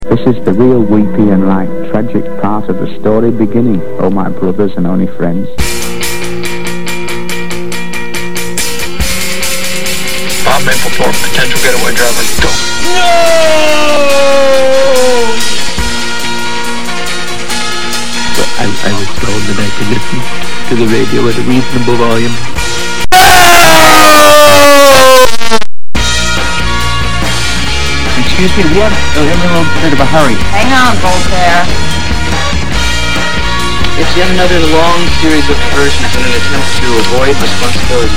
This is the real weepy and like tragic part of the story beginning, oh my brothers and only friends. Bob Mapplethorpe, potential getaway driver, go. No! But I was told that I could listen to the radio at a reasonable volume. Excuse me, we have a little bit of a hurry. Hang on, Voltaire. It's yet another long series of diversions in an attempt to avoid responsibility.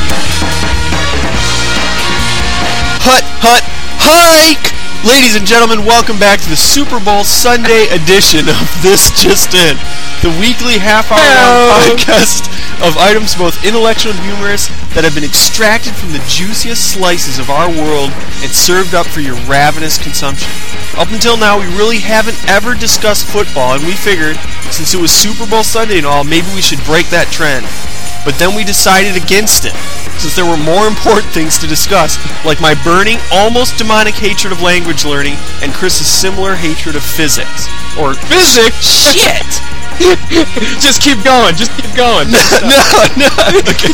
Hike! Ladies and gentlemen, welcome back to the Super Bowl Sunday edition of This Just In, the weekly half-hour-long podcast of items both intellectual and humorous that have been extracted from the juiciest slices of our world and served up for your ravenous consumption. Up until now, we really haven't ever discussed football, and we figured, since it was Super Bowl Sunday and all, maybe we should break that trend. But then we decided against it, since there were more important things to discuss, like my burning, almost demonic hatred of language learning and Chris's similar hatred of physics. Or physics? Shit! Just keep going. No. Okay.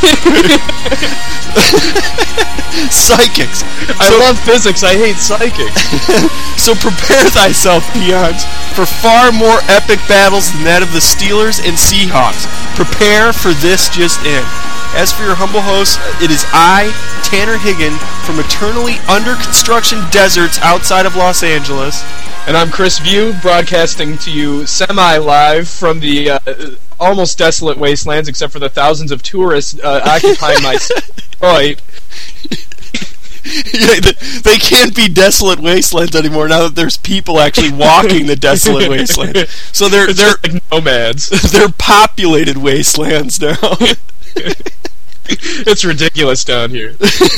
Psychics. I love physics. I hate psychics. So prepare thyself, peons, for far more epic battles than that of the Steelers and Seahawks. Prepare for This Just In. As for your humble host, it is I, Tanner Higgin, from eternally under construction deserts outside of Los Angeles. And I'm Chris View, broadcasting to you semi-live from the almost desolate wastelands, except for the thousands of tourists occupying my Detroit. Yeah, they can't be desolate wastelands anymore now that there's people actually walking the desolate wasteland. So they're like nomads. They're populated wastelands now. It's ridiculous down here.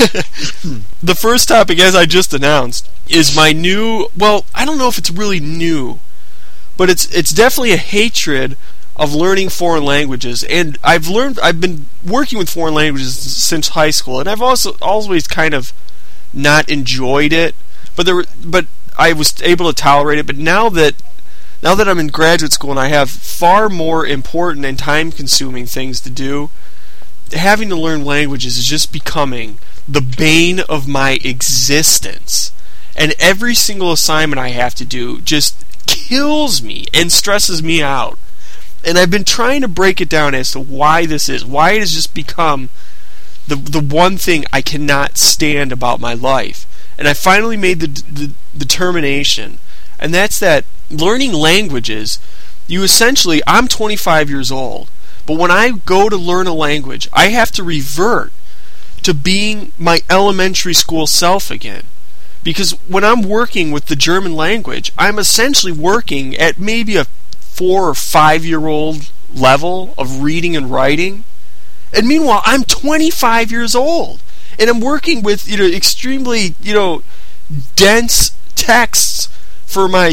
The first topic, as I just announced, is my new, well, I don't know if it's really new, but it's definitely a hatred of learning foreign languages. And I've been working with foreign languages since high school, and I've also always kind of not enjoyed it, but I was able to tolerate it. But now that I'm in graduate school and I have far more important and time-consuming things to do, having to learn languages is just becoming the bane of my existence. And every single assignment I have to do just kills me and stresses me out. And I've been trying to break it down as to why this is. Why it has just become the one thing I cannot stand about my life. And I finally made the determination. And that's that learning languages, I'm 25 years old. But when I go to learn a language, I have to revert to being my elementary school self again. Because when I'm working with the German language, I'm essentially working at maybe a 4 or 5 year old level of reading and writing. And meanwhile, I'm 25 years old. And I'm working with, extremely, dense texts for my,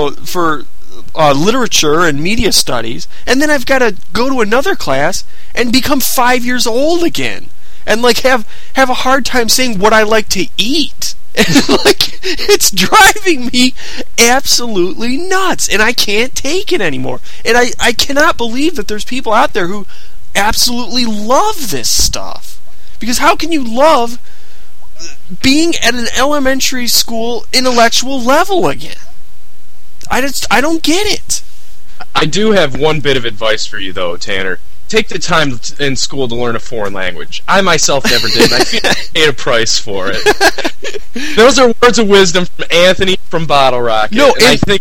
literature and media studies, and then I've got to go to another class and become 5 years old again, and have a hard time saying what I like to eat. And it's driving me absolutely nuts, and I can't take it anymore. And I cannot believe that there's people out there who absolutely love this stuff. Because how can you love being at an elementary school intellectual level again? I don't get it. I do have one bit of advice for you, though, Tanner. Take the time in school to learn a foreign language. I myself never did, and I feel I paid a price for it. Those are words of wisdom from Anthony from Bottle Rocket. No, I think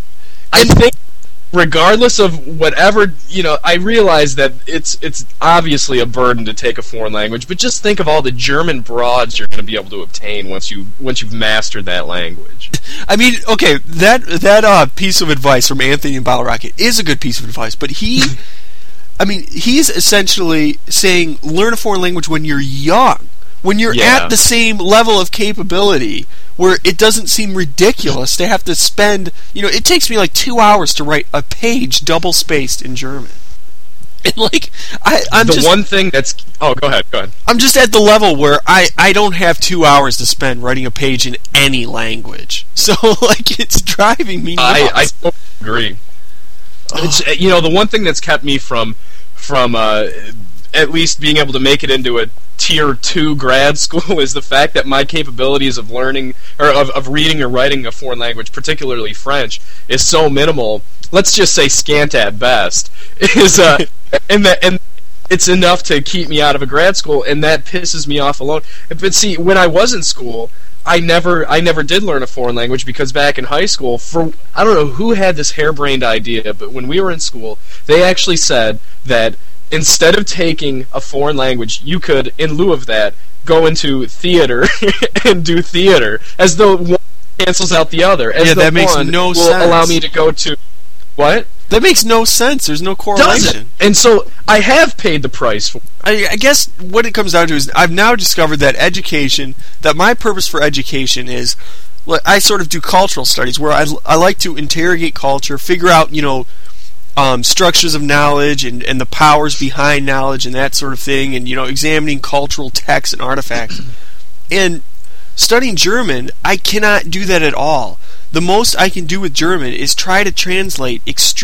regardless of whatever, I realize that it's obviously a burden to take a foreign language, but just think of all the German broads you're going to be able to obtain once you've mastered that language. I mean, okay, that piece of advice from Anthony and Bottle Rocket is a good piece of advice, but he's essentially saying learn a foreign language when you're young, when you're at the same level of capability, where it doesn't seem ridiculous to have to spend, it takes me like 2 hours to write a page double-spaced in German. And like, I'm the one thing that's... Oh, go ahead. I'm just at the level where I don't have 2 hours to spend writing a page in any language. So, like, it's driving me nuts. I totally agree. It's, the one thing that's kept me from at least being able to make it into a Tier 2 grad school is the fact that my capabilities of learning, or of reading or writing a foreign language, particularly French, is so minimal. Let's just say scant at best. And it's enough to keep me out of a grad school, and that pisses me off alone. But see, when I was in school, I never did learn a foreign language, because back in high school, I don't know who had this harebrained idea, but when we were in school, they actually said that instead of taking a foreign language, you could, in lieu of that, go into theater and do theater, as though one cancels out the other. As though that makes one no will sense. Allow me to go to... What? That makes no sense. There's no correlation. Doesn't. And so I have paid the price for it. I guess what it comes down to is I've now discovered that that my purpose for education is, I sort of do cultural studies, where I like to interrogate culture, figure out, structures of knowledge and the powers behind knowledge and that sort of thing, and, examining cultural texts and artifacts. And studying German, I cannot do that at all. The most I can do with German is try to translate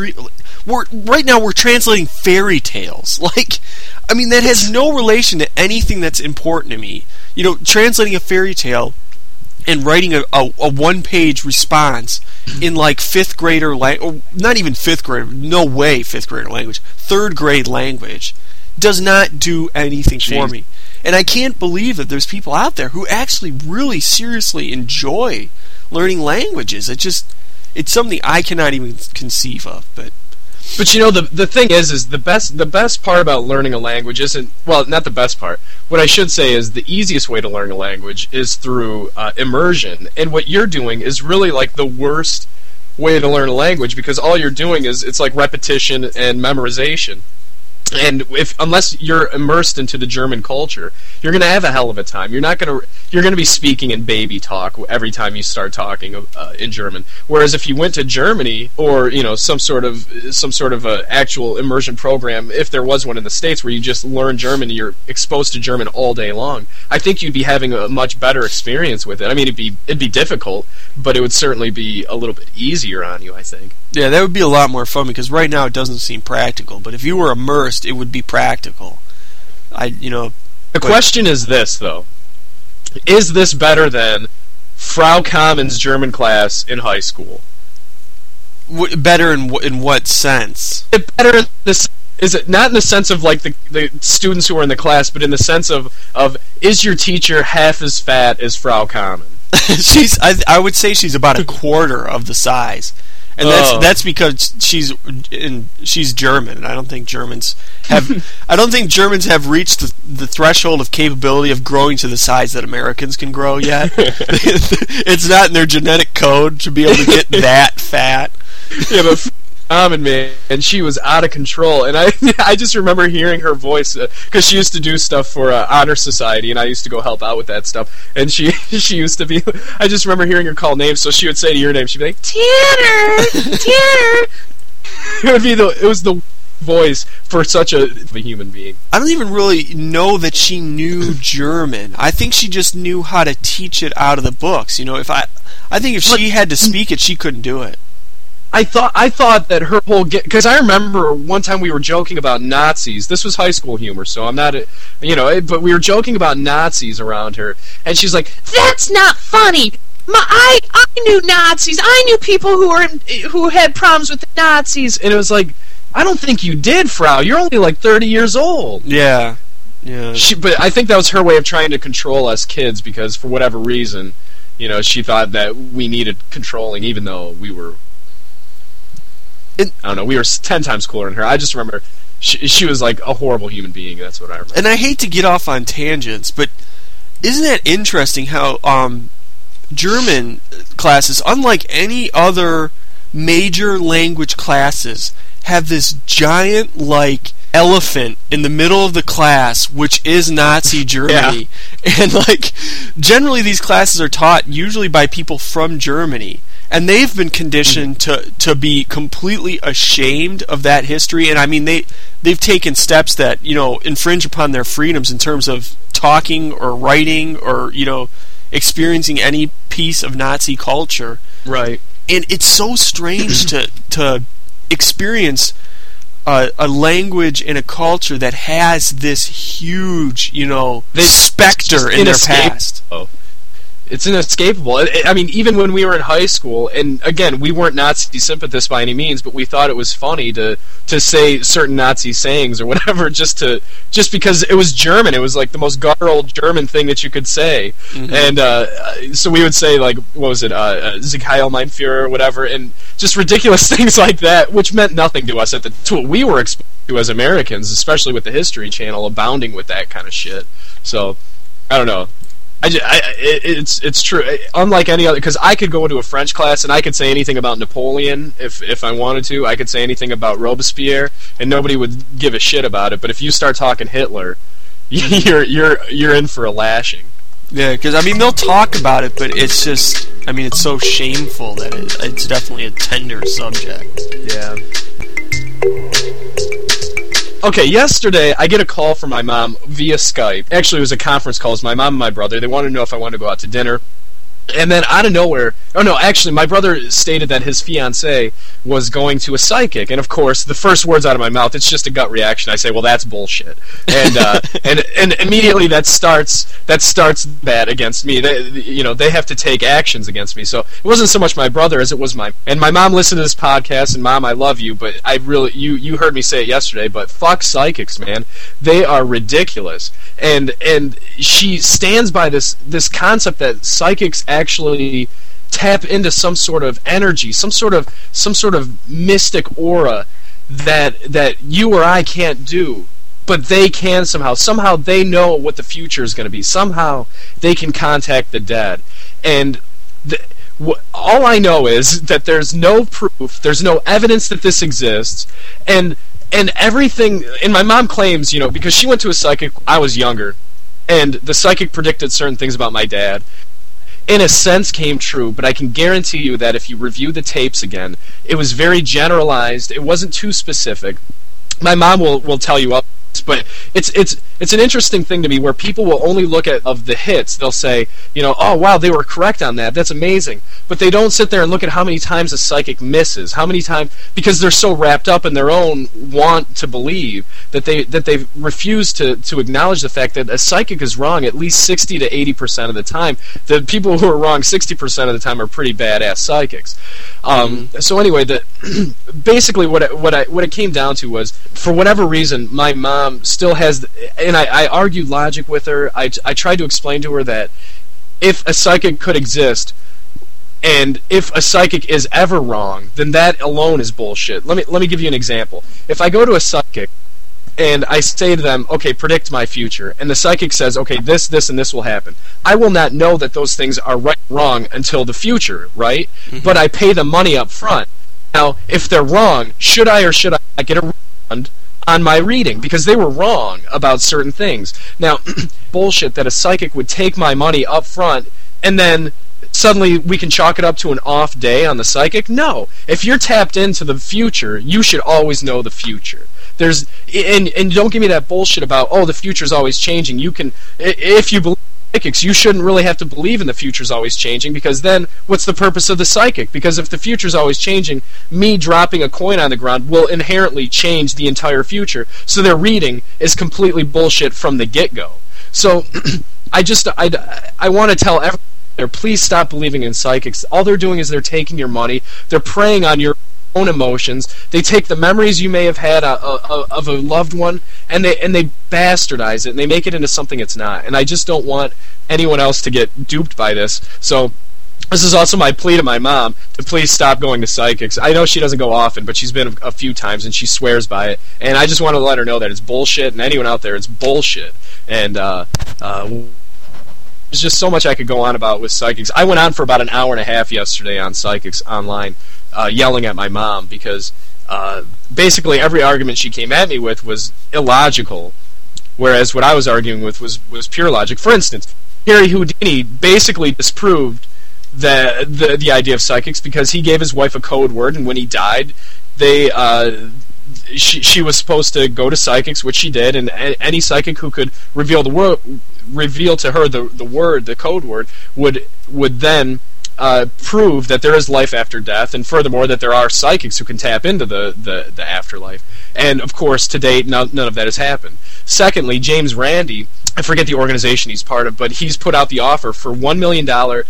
right now we're translating fairy tales. That has no relation to anything that's important to me. Translating a fairy tale and writing a one-page response in fifth grader language, not even fifth grader, no way fifth grader language, third grade language, does not do anything for me. And I can't believe that there's people out there who actually really seriously enjoy learning languages. It's something I cannot even conceive of. But the thing is the best part about learning a language isn't, well, not the best part. What I should say is the easiest way to learn a language is through immersion. And what you're doing is really the worst way to learn a language, because all you're doing is it's repetition and memorization. And unless you're immersed into the German culture, you're going to have a hell of a time. You're going to be speaking in baby talk every time you start talking in German. Whereas if you went to Germany, or some sort of actual immersion program, if there was one in the States where you just learn German, you're exposed to German all day long, I think you'd be having a much better experience with it. I mean, it'd be difficult, but it would certainly be a little bit easier on you, I think. Yeah, that would be a lot more fun, because right now it doesn't seem practical. But if you were immersed, it would be practical. The question is this, though: is this better than Frau Kamen's German class in high school? Better in what sense? Better in this. Is it not in the sense of the students who are in the class, but in the sense of is your teacher half as fat as Frau Kamen? I would say she's about a quarter of the size. And that's because she's German, and I don't think Germans have reached the threshold of capability of growing to the size that Americans can grow yet. It's not in their genetic code to be able to get that fat. Yeah, but man, and she was out of control, and I just remember hearing her voice, because she used to do stuff for Honor Society, and I used to go help out with that stuff, and she used to be, I just remember hearing her call names, so she would say to your name, she'd be like, Tanner! Tanner! It was the voice for such a human being. I don't even really know that she knew German. I think she just knew how to teach it out of the books. I think if she had to speak it, she couldn't do it. I thought that her whole because I remember one time we were joking about Nazis. This was high school humor, so I'm not, but we were joking about Nazis around her, and she's like, "That's not funny. I knew Nazis. I knew people who had problems with the Nazis." And it was like, I don't think you did, Frau. You're only 30 years old. Yeah. But I think that was her way of trying to control us kids, because for whatever reason, she thought that we needed controlling, even though we were. I don't know, we were 10 times cooler than her. I just remember she was a horrible human being. That's what I remember. And I hate to get off on tangents, but isn't that interesting how German classes, unlike any other major language classes, have this giant elephant in the middle of the class, which is Nazi Germany. Yeah. And generally these classes are taught usually by people from Germany. and they've been conditioned to be completely ashamed of that history. And I mean, they've taken steps that, you know, infringe upon their freedoms in terms of talking or writing or, you know, experiencing any piece of Nazi culture. Right. And it's so strange to experience a language and a culture that has this huge, you know, specter in their past. It's inescapable. I mean, even when we were in high school, and again, we weren't Nazi sympathists by any means, but we thought it was funny to say certain Nazi sayings or whatever, just because it was German. It was like the most guttural German thing that you could say. Mm-hmm. And so we would say, like, what was it, Sieg Heil, mein Führer, or whatever, and just ridiculous things like that, which meant nothing to us to what we were exposed to as Americans, especially with the History Channel abounding with that kind of shit. So, I don't know. It's true. Unlike any other, because I could go into a French class and I could say anything about Napoleon if I wanted to. I could say anything about Robespierre, and nobody would give a shit about it. But if you start talking Hitler, you're in for a lashing. Yeah, because I mean they'll talk about it, but it's just, I mean, it's so shameful that it's definitely a tender subject. Yeah. Okay, yesterday I get a call from my mom via Skype. Actually, it was a conference call. It was my mom and my brother. They wanted to know if I wanted to go out to dinner. And then out of nowhere, actually, my brother stated that his fiancée was going to a psychic. And of course, the first words out of my mouth, it's just a gut reaction. I say, well, that's bullshit. And and immediately that starts bad against me. They have to take actions against me. So it wasn't so much my brother as it was my mom listened to this podcast, and Mom, I love you, but I really, you heard me say it yesterday, but fuck psychics, man. They are ridiculous. And she stands by this concept that psychics actually tap into some sort of energy, some sort of mystic aura that you or I can't do, but they can somehow. Somehow they know what the future is going to be. Somehow they can contact the dead. And all I know is that there's no proof, there's no evidence that this exists, and everything. And my mom claims, because she went to a psychic, I was younger, and the psychic predicted certain things about my dad. In a sense came true, but I can guarantee you that if you review the tapes again, it was very generalized. It wasn't too specific. My mom will tell you up, but it's an interesting thing to me where people will only look at of the hits. They'll say, oh wow, they were correct on that. That's amazing. But they don't sit there and look at how many times a psychic misses, how many times, because they're so wrapped up in their own want to believe that they refuse to acknowledge the fact that a psychic is wrong at least 60 to 80% of the time. The people who are wrong 60% of the time are pretty badass psychics. So anyway, basically what it came down to was, for whatever reason, my mom still has, and I argued logic with her. I tried to explain to her that if a psychic could exist, and if a psychic is ever wrong, then that alone is bullshit. Let me give you an example. If I go to a psychic and I say to them, okay, predict my future, and the psychic says, okay, this, and this will happen, I will not know that those things are right or wrong until the future, right? Mm-hmm. But I pay the money up front. Now, if they're wrong, should I or should I not get a refund on my reading, because they were wrong about certain things? Now, bullshit that a psychic would take my money up front and then suddenly we can chalk it up to an off day on the psychic? No. If you're tapped into the future, you should always know the future. And don't give me that bullshit about, oh, the future's always changing. You can, if you believe in psychics, you shouldn't really have to believe in the future's always changing, because then what's the purpose of the psychic? Because if the future's always changing, me dropping a coin on the ground will inherently change the entire future. So their reading is completely bullshit from the get-go. So I want to tell everyone there, please stop believing in psychics. All they're doing is they're taking your money. They're preying on your own emotions. They take the memories you may have had of a loved one, and they bastardize it, and they make it into something it's not. And I just don't want anyone else to get duped by this. So this is also my plea to my mom to please stop going to psychics. I know she doesn't go often, but she's been a few times, and she swears by it. And I just want to let her know that it's bullshit, and anyone out there, it's bullshit. And there's just so much I could go on about with psychics. I went on for about an hour and a half yesterday on psychics online, yelling at my mom, because basically every argument she came at me with was illogical, whereas what I was arguing with was pure logic. For instance, Harry Houdini basically disproved the idea of psychics, because he gave his wife a code word, and when he died, she was supposed to go to psychics, which she did, and any psychic who could reveal to her the code word would then prove that there is life after death, and furthermore that there are psychics who can tap into the afterlife. And of course, to date, none of that has happened. Secondly, James Randi, I forget the organization he's part of, but he's put out the offer for $1 million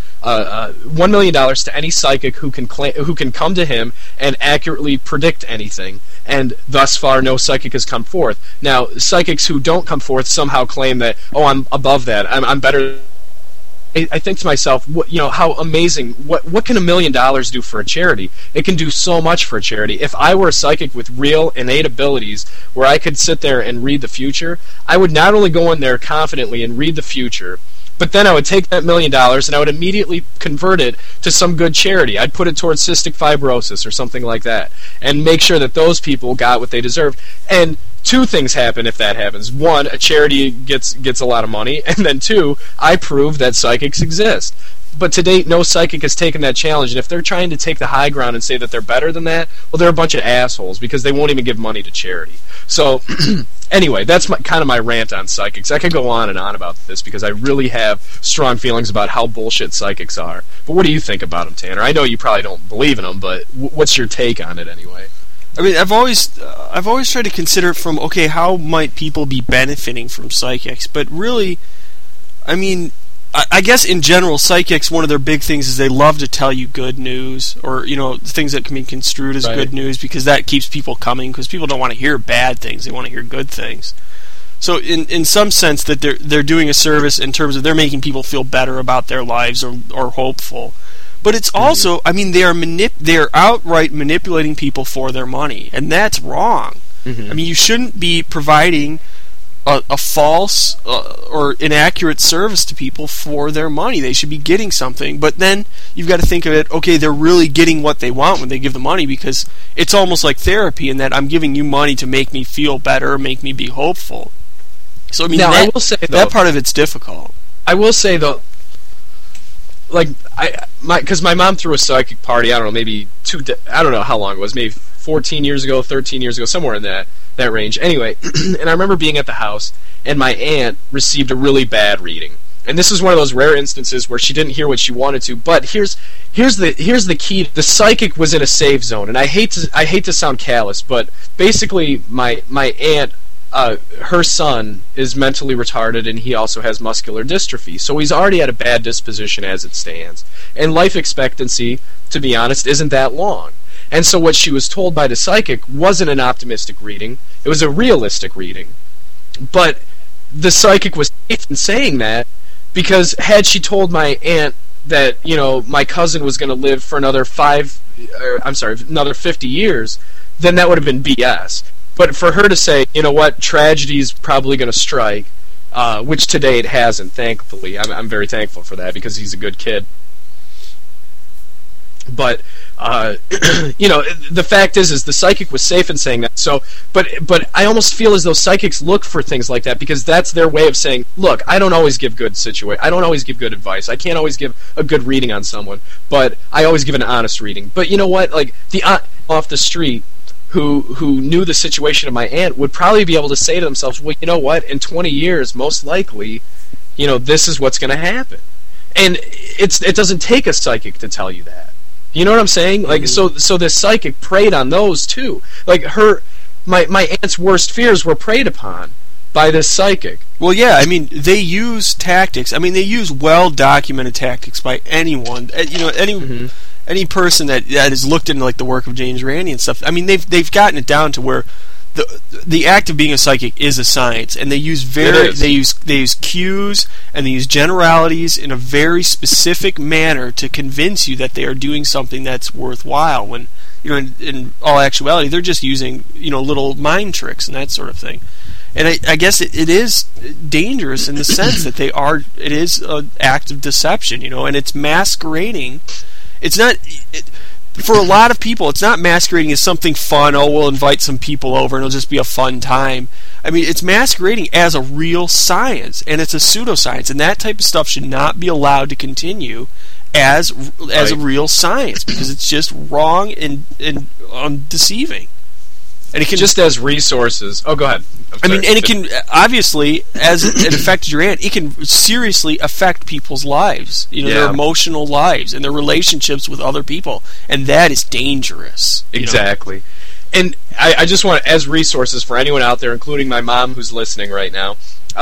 to any psychic who can come to him and accurately predict anything. And thus far, no psychic has come forth. Now, psychics who don't come forth somehow claim that, oh, I'm above that, I'm better. I think to myself, how amazing! What can $1 million do for a charity? It can do so much for a charity. If I were a psychic with real innate abilities, where I could sit there and read the future, I would not only go in there confidently and read the future, but then I would take that $1 million and I would immediately convert it to some good charity. I'd put it towards cystic fibrosis or something like that, and make sure that those people got what they deserved. And two things happen if that happens. One, a charity gets a lot of money, and then two, I prove that psychics exist. But to date, no psychic has taken that challenge, and if they're trying to take the high ground and say that they're better than that, well, they're a bunch of assholes, because they won't even give money to charity. So, anyway, that's kind of my rant on psychics. I could go on and on about this, because I really have strong feelings about how bullshit psychics are. But what do you think about them, Tanner? I know you probably don't believe in them, but what's your take on it anyway? I mean, I've always tried to consider it from, okay, how might people be benefiting from psychics? But really, I mean, I guess in general, psychics, one of their big things is they love to tell you good news, or things that can be construed as good news, because that keeps people coming. Because people don't want to hear bad things; they want to hear good things. So, in some sense, that they're doing a service in terms of they're making people feel better about their lives or hopeful. But it's also, I mean, they are outright manipulating people for their money, and that's wrong. Mm-hmm. I mean, you shouldn't be providing a false or inaccurate service to people for their money. They should be getting something. But then you've got to think of it, okay, they're really getting what they want when they give the money, because it's almost like therapy in that I'm giving you money to make me feel better, make me be hopeful. So, I mean, now, I will say, though, that part of it's difficult. I will say, though, like, because my mom threw a psychic party, I don't know, maybe I don't know how long it was, maybe 14 years ago, 13 years ago, somewhere in that range. Anyway, and I remember being at the house, and my aunt received a really bad reading. And this is one of those rare instances where she didn't hear what she wanted to. But here's the key. The psychic was in a safe zone, and I hate to sound callous, but basically my aunt, her son is mentally retarded, and he also has muscular dystrophy. So he's already at a bad disposition as it stands. And life expectancy, to be honest, isn't that long. And so what she was told by the psychic wasn't an optimistic reading. It was a realistic reading. But the psychic was safe in saying that, because had she told my aunt that, my cousin was going to live for another 50 years, then that would have been BS. But for her to say, tragedy's probably going to strike, which today it hasn't, thankfully. I'm very thankful for that, because he's a good kid. But the fact is the psychic was safe in saying that. So, but I almost feel as though psychics look for things like that, because that's their way of saying, look, I don't always give good I don't always give good advice. I can't always give a good reading on someone, but I always give an honest reading. But you know what? Like, the off the street who knew the situation of my aunt would probably be able to say to themselves, well, you know what? In 20 years, most likely, this is what's going to happen. And it doesn't take a psychic to tell you that. You know what I'm saying? Like, so this psychic preyed on those too. Like, my aunt's worst fears were preyed upon by this psychic. Well, yeah, I mean, they use tactics. I mean, they use well-documented tactics by anyone. Any person that has looked into, like, the work of James Randi and stuff. I mean, they've gotten it down to where the act of being a psychic is a science, and they use cues and they use generalities in a very specific manner to convince you that they are doing something that's worthwhile. When in all actuality, they're just using little mind tricks and that sort of thing. And I guess it is dangerous in the sense that it is an act of deception, and it's masquerading. It's not. For a lot of people, it's not masquerading as something fun. Oh, we'll invite some people over and it'll just be a fun time. I mean, it's masquerading as a real science, and it's a pseudoscience, and that type of stuff should not be allowed to continue as a real science, because it's just wrong and deceiving. And it can just as resources. Oh, go ahead. I mean, and it can obviously, as it affected your aunt, it can seriously affect people's lives. Their emotional lives and their relationships with other people, and that is dangerous. Exactly. And I just want, as resources for anyone out there, including my mom who's listening right now,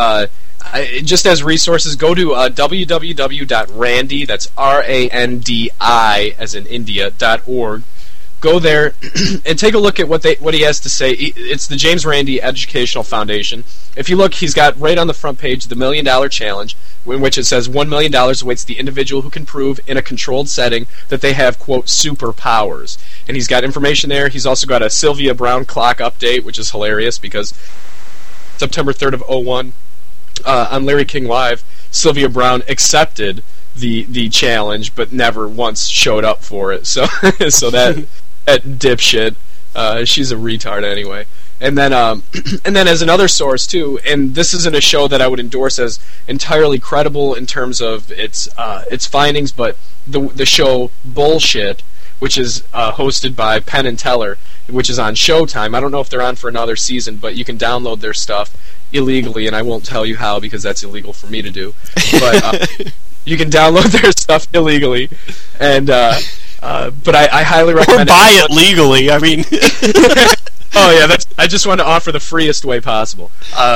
just as resources, go to www.randi, that's RANDI, as in India.org. Go there and take a look at what he has to say. It's the James Randi Educational Foundation. If you look, he's got right on the front page the $1 Million Challenge, in which it says $1 million awaits the individual who can prove in a controlled setting that they have, quote, superpowers. And he's got information there. He's also got a Sylvia Brown clock update, which is hilarious because September 3rd of 2001, on Larry King Live, Sylvia Brown accepted the challenge, but never once showed up for it. So that dipshit, she's a retard anyway. And then as another source too, and this isn't a show that I would endorse as entirely credible in terms of its findings, but the show Bullshit, which is hosted by Penn and Teller, which is on Showtime. I don't know if they're on for another season, but you can download their stuff illegally, and I won't tell you how because that's illegal for me to do. But you can download their stuff illegally, and but I highly recommend. Or buy it legally. I mean. Oh yeah, I just want to offer the freest way possible.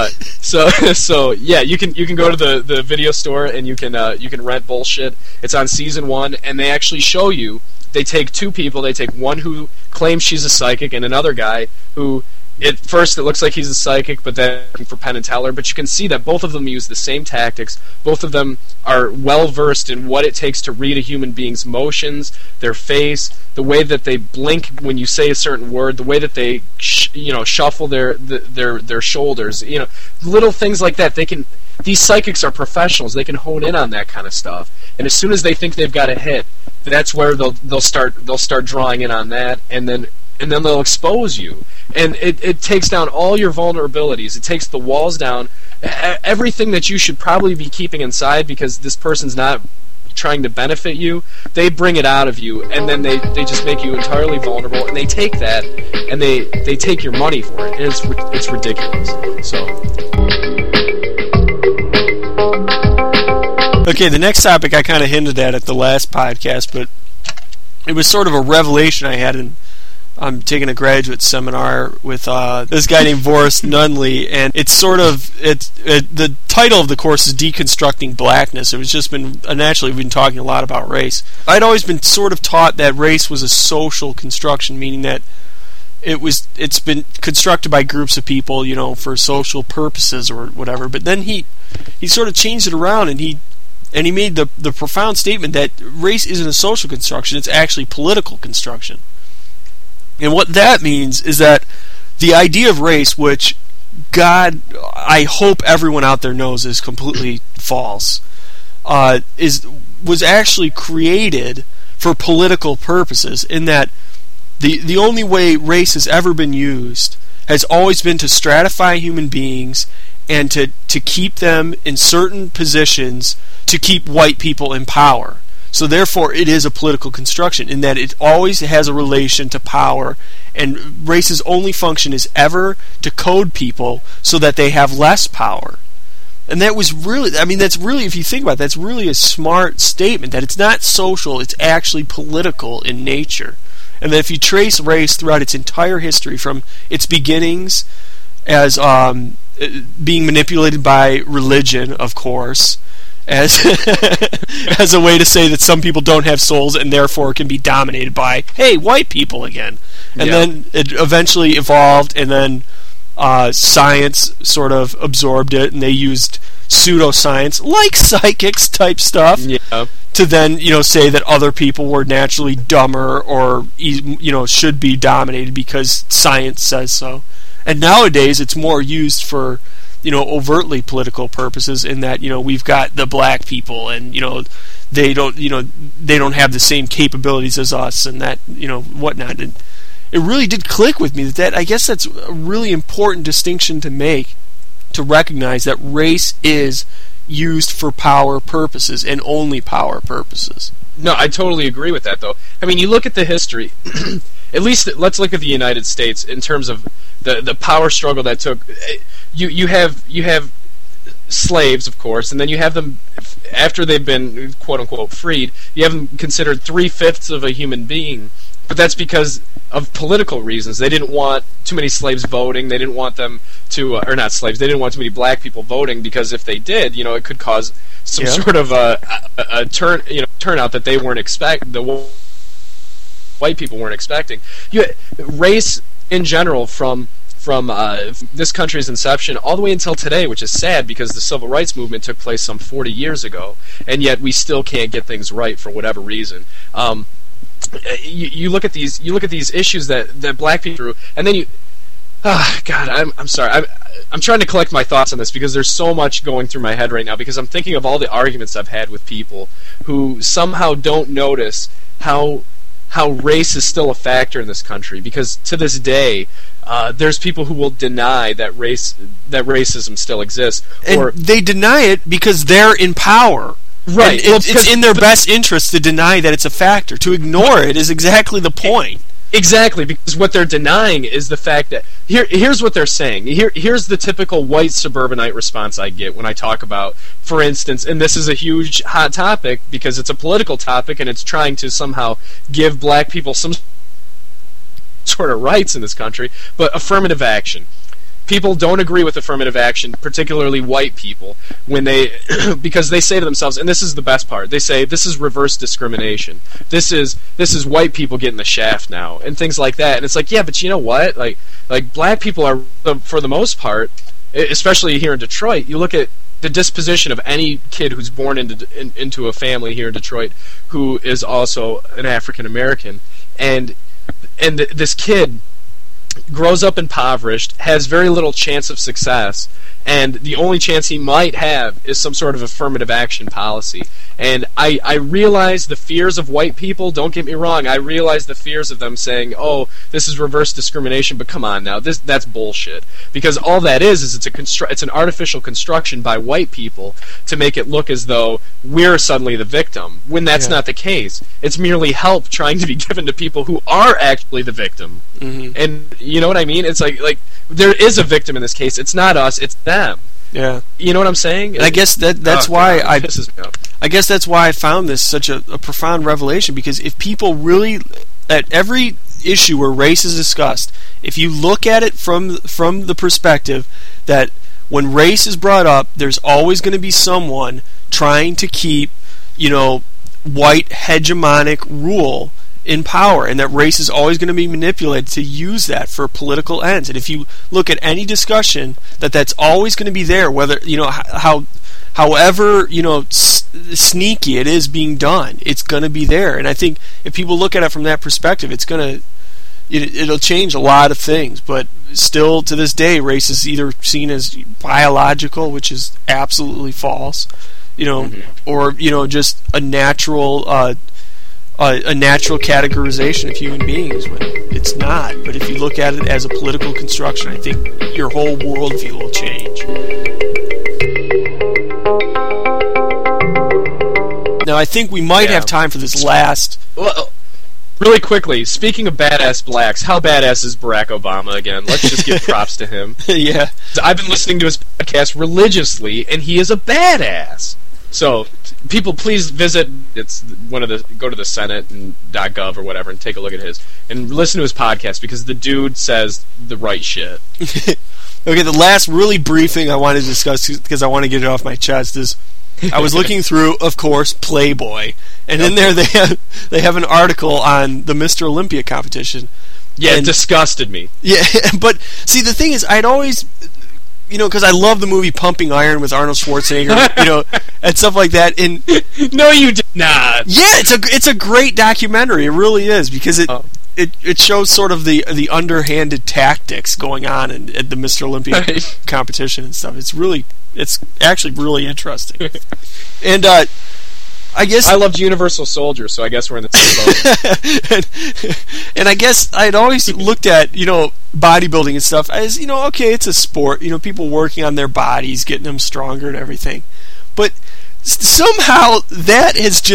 So yeah, you can go to the video store and you can rent Bullshit. It's on season 1, and they actually show you. They take two people. They take one who claims she's a psychic and another guy who, at first, it looks like he's a psychic, but then for Penn and Teller. But you can see that both of them use the same tactics. Both of them are well versed in what it takes to read a human being's motions, their face, the way that they blink when you say a certain word, the way that they shuffle their shoulders. Little things like that. These psychics are professionals. They can hone in on that kind of stuff. And as soon as they think they've got a hit, that's where they'll start drawing in on that, and then they'll expose you. And it takes down all your vulnerabilities. It takes the walls down, everything that you should probably be keeping inside because this person's not trying to benefit you. They bring it out of you, and then they just make you entirely vulnerable, and they take that, and they take your money for it. And it's ridiculous. So. Okay, the next topic I kind of hinted at the last podcast, but it was sort of a revelation I had I'm taking a graduate seminar with this guy named Boris Nunley, and it's sort of the title of the course is Deconstructing Blackness. It was just naturally we've been talking a lot about race. I'd always been sort of taught that race was a social construction, meaning that it's been constructed by groups of people, for social purposes or whatever. But then he sort of changed it around, and he made the profound statement that race isn't a social construction, it's actually political construction. And what that means is that the idea of race, which I hope everyone out there knows is completely false, was actually created for political purposes, in that the only way race has ever been used has always been to stratify human beings and to keep them in certain positions to keep white people in power. So therefore it is a political construction in that it always has a relation to power, and race's only function is ever to code people so that they have less power. And that was really, that's really, if you think about it, that's really a smart statement, that it's not social, it's actually political in nature. And that if you trace race throughout its entire history, from its beginnings as being manipulated by religion, of course, as a way to say that some people don't have souls and therefore can be dominated by, hey, white people again. And then it eventually evolved, and then science sort of absorbed it, and they used pseudoscience, like psychics type stuff, to then say that other people were naturally dumber or should be dominated because science says so. And nowadays it's more used for overtly political purposes, in that we've got the black people, and they don't have the same capabilities as us, and that whatnot. And it really did click with me that I guess that's a really important distinction to make, to recognize that race is used for power purposes and only power purposes. No, I totally agree with that, though. I mean, you look at the history. At least, let's look at the United States in terms of the power struggle that took. You have slaves, of course, and then you have them after they've been quote unquote freed. You have them considered 3/5 of a human being, but that's because of political reasons. They didn't want too many slaves voting. They didn't want them to, or not slaves. They didn't want too many black people voting because if they did, it could cause some sort of a turnout that they weren't the white people weren't expecting. Race in general from this country's inception all the way until today, which is sad because the civil rights movement took place some 40 years ago, and yet we still can't get things right for whatever reason. You look at these issues that black people through, and then God, I'm sorry. I'm trying to collect my thoughts on this because there's so much going through my head right now because I'm thinking of all the arguments I've had with people who somehow don't notice how race is still a factor in this country, because to this day there's people who will deny that racism still exists, or they deny it because they're in power. Right. It's in their best interest to deny that it's a factor. To ignore it is exactly the point. Exactly, because what they're denying is the fact that here's what they're saying. Here's the typical white suburbanite response I get when I talk about, for instance, and this is a huge hot topic because it's a political topic and it's trying to somehow give black people some sort of rights in this country, but affirmative action. People don't agree with affirmative action, particularly white people, when because they say to themselves, and this is the best part, they say this is reverse discrimination. This is white people getting the shaft now, and things like that. And it's like, yeah, but you know what? Like black people are, for the most part, especially here in Detroit, you look at the disposition of any kid who's born into a family here in Detroit who is also an African American, and this kid grows up impoverished, has very little chance of success, and the only chance he might have is some sort of affirmative action policy. And I realize the fears of white people, don't get me wrong, I realize the fears of them saying, oh, this is reverse discrimination, but come on now, that's bullshit. Because all that is it's an artificial construction by white people to make it look as though we're suddenly the victim, when that's not the case. It's merely help trying to be given to people who are actually the victim. Mm-hmm. And you know what I mean? It's like there is a victim in this case. It's not us, it's them. Yeah. You know what I'm saying? And I guess that's why I guess that's why I found this such a profound revelation, because if people really, at every issue where race is discussed, if you look at it from the perspective that when race is brought up, there's always going to be someone trying to keep, white hegemonic rule in power, and that race is always going to be manipulated to use that for political ends. And if you look at any discussion, that's always going to be there, whether however sneaky it is being done, it's going to be there. And I think if people look at it from that perspective, it'll change a lot of things. But still, to this day, race is either seen as biological, which is absolutely false, or just a natural categorization of human beings when it's not. But if you look at it as a political construction, I think your whole worldview will change. Now, I think we might have time for this last... Well, really quickly, speaking of badass blacks, how badass is Barack Obama again? Let's just give props to him. Yeah. I've been listening to his podcast religiously, and he is a badass. So, people, please visit. Go to the Senate and .gov or whatever and take a look at his and listen to his podcast, because the dude says the right shit. Okay, the last really brief thing I want to discuss, because I want to get it off my chest, is I was looking through, of course, Playboy, and in there they have an article on the Mr. Olympia competition. Yeah, it disgusted me. Yeah, but see, the thing is, I'd always, because I love the movie Pumping Iron with Arnold Schwarzenegger, and stuff like that. And no, you did not. Yeah, it's a great documentary. It really is, because it shows sort of the underhanded tactics going on at the Mr. Olympia competition and stuff. It's actually really interesting. And I guess I loved Universal Soldier, so I guess we're in the same boat. and I guess I'd always looked at bodybuilding and stuff as okay, it's a sport. People working on their bodies, getting them stronger and everything. But somehow that has just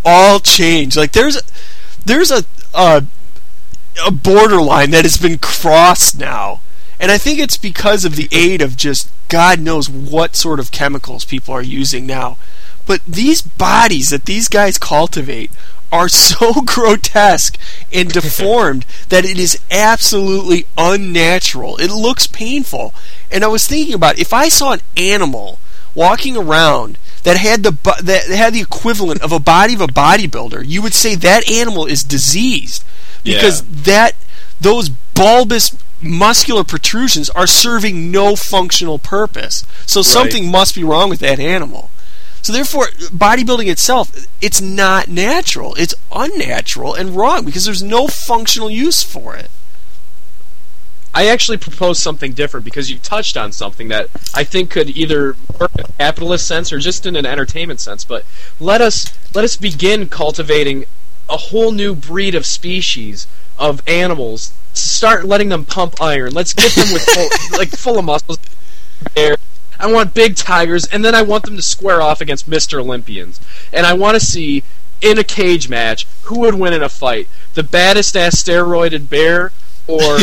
all changed. Like there's a borderline that has been crossed now, and I think it's because of the aid of just God knows what sort of chemicals people are using now. But these bodies that these guys cultivate are so grotesque and deformed that it is absolutely unnatural. It looks painful. And I was thinking about, if I saw an animal walking around that had the equivalent of a body of a bodybuilder, you would say that animal is diseased, because those bulbous muscular protrusions are serving no functional purpose. So something must be wrong with that animal. So therefore, bodybuilding itself, it's not natural. It's unnatural and wrong because there's no functional use for it. I actually propose something different because you touched on something that I think could either work in a capitalist sense or just in an entertainment sense. But let us begin cultivating a whole new breed of species of animals. Start letting them pump iron. Let's get them with full of muscles. I want big tigers, and then I want them to square off against Mr. Olympians. And I want to see, in a cage match, who would win in a fight. The baddest-ass steroided bear or,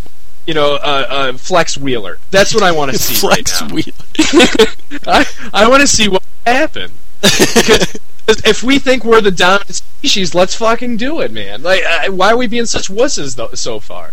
Flex Wheeler. That's what I want to see Flex right now. Wheeler. I want to see what happens. Because if we think we're the dominant species, let's fucking do it, man. Why are we being such wusses so far?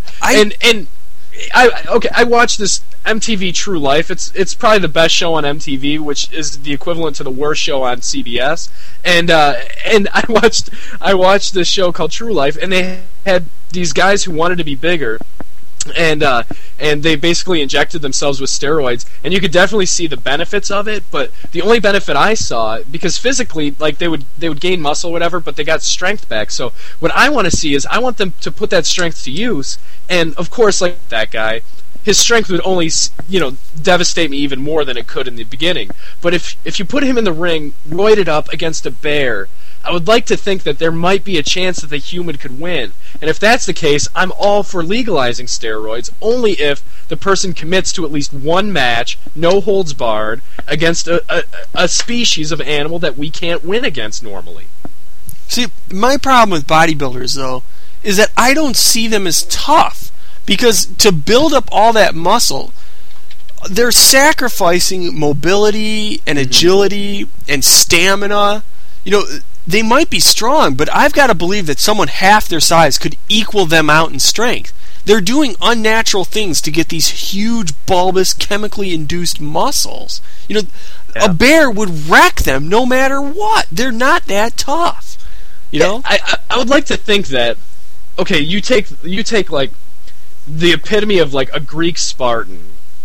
I watched this MTV True Life. It's probably the best show on MTV, which is the equivalent to the worst show on CBS. And I watched this show called True Life, and they had these guys who wanted to be bigger, and they basically injected themselves with steroids, and you could definitely see the benefits of it. But the only benefit I saw, because physically, like they would gain muscle, or whatever, but they got strength back. So what I want to see is I want them to put that strength to use, and of course, like that guy, his strength would only, devastate me even more than it could in the beginning. But if you put him in the ring, roided up against a bear, I would like to think that there might be a chance that the human could win. And if that's the case, I'm all for legalizing steroids, only if the person commits to at least one match, no holds barred, against a species of animal that we can't win against normally. See, my problem with bodybuilders, though, is that I don't see them as tough. Because to build up all that muscle, they're sacrificing mobility and agility and stamina. They might be strong, but I've got to believe that someone half their size could equal them out in strength. They're doing unnatural things to get these huge, bulbous, chemically induced muscles. A bear would wreck them no matter what. They're not that tough. I would like to think that. Okay, you take like the epitome of like a Greek Spartan.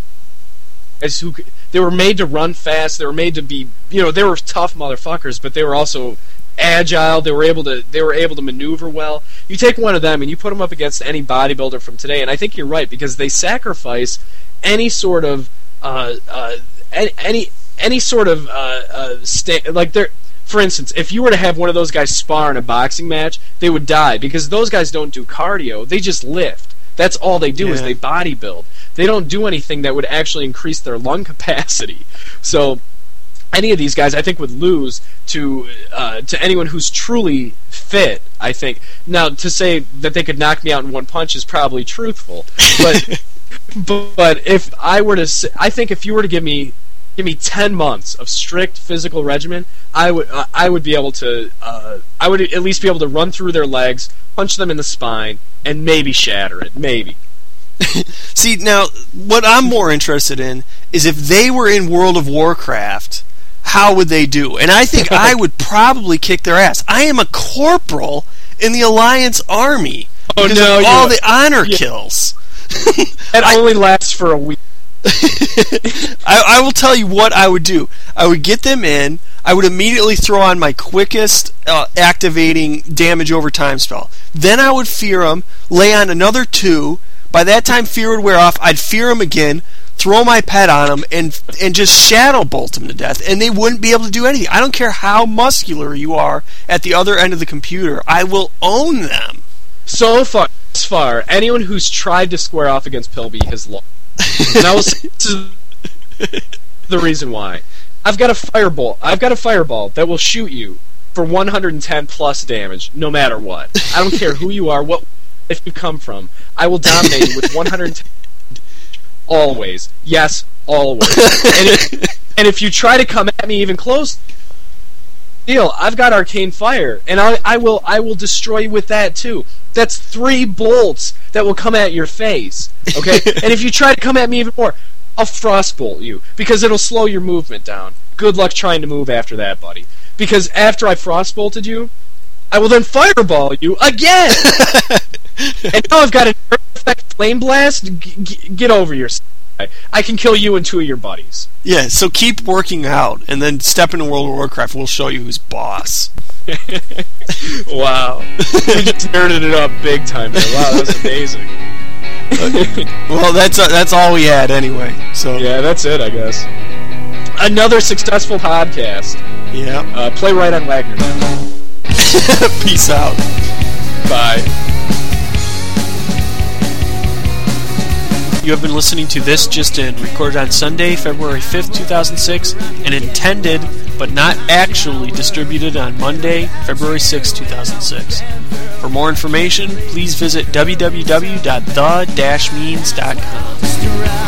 They were made to run fast. They were made to be, they were tough motherfuckers, but they were also agile. They were able to maneuver well. You take one of them and you put them up against any bodybuilder from today, and I think you're right, because they sacrifice any sort of for instance, if you were to have one of those guys spar in a boxing match, they would die, because those guys don't do cardio. They just lift. That's all they do is they bodybuild. They don't do anything that would actually increase their lung capacity. So any of these guys, I think, would lose to anyone who's truly fit, I think. Now, to say that they could knock me out in one punch is probably truthful. But if I were to say, I think if you were to give me 10 months of strict physical regimen, I would be able to I would at least be able to run through their legs, punch them in the spine, and maybe shatter it. Maybe. See, now, what I'm more interested in is if they were in World of Warcraft, how would they do? And I think I would probably kick their ass. I am a corporal in the Alliance Army because of all the honor kills. It only lasts for a week. I will tell you what I would do. I would get them in. I would immediately throw on my quickest activating damage over time spell. Then I would fear them, lay on another 2. By that time, fear would wear off. I'd fear them again, throw my pet on them, and just shadow bolt them to death. And they wouldn't be able to do anything. I don't care how muscular you are at the other end of the computer. I will own them. So far, anyone who's tried to square off against Pilby has lost. Now, this is the reason why. I've got a fireball that will shoot you for 110 plus damage, no matter what. I don't care who you are, what if you come from. I will dominate you with 110 always. Yes, always. And if you try to come at me even close, deal. I've got Arcane Fire, and I will destroy you with that too. That's 3 bolts that will come at your face. Okay? And if you try to come at me even more, I'll Frostbolt you, because it'll slow your movement down. Good luck trying to move after that, buddy. Because after I Frostbolted you, I will then Fireball you again! And now I've got an Earth Effect Flame Blast. Get over yourself. I can kill you and 2 of your buddies. Yeah, so keep working out, and then step into World of Warcraft. We'll show you who's boss. Wow. You just nerded it up big time there. Wow, that's amazing. Well, that's all we had anyway. So yeah, that's it, I guess. Another successful podcast. Yeah. Play right on Wagner now. Peace out. Bye. You have been listening to This Just In, recorded on Sunday, February 5th, 2006, and intended, but not actually distributed on Monday, February 6th, 2006. For more information, please visit www.the-means.com.